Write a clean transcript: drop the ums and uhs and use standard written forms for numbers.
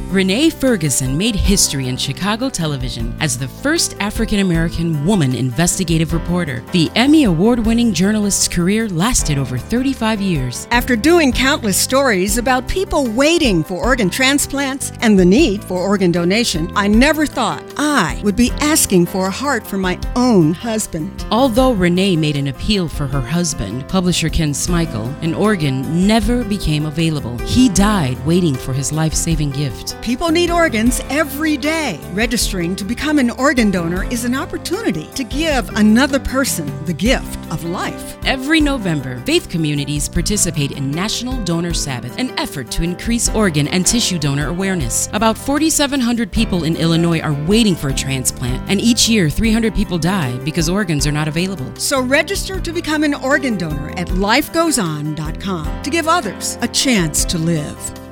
Renee Ferguson made history in Chicago television as the first African-American woman investigative reporter. The Emmy Award-winning journalist's career lasted over 35 years. After doing countless stories about people waiting for organ transplants and the need for organ donation, I never thought I would be asking for a heart for my own husband. Although Renee made an appeal for her husband, publisher Ken Smichael, an organ never became available. He died waiting for his life-saving gift. People need organs every day. Registering to become an organ donor is an opportunity to give another person the gift of life. Every November, faith communities participate in National Donor Sabbath, an effort to increase organ and tissue donor awareness. About 4,700 people in Illinois are waiting for a transplant, and each year 300 people die because organs are not available. So register to become an organ donor at lifegoeson.com to give others a chance to live.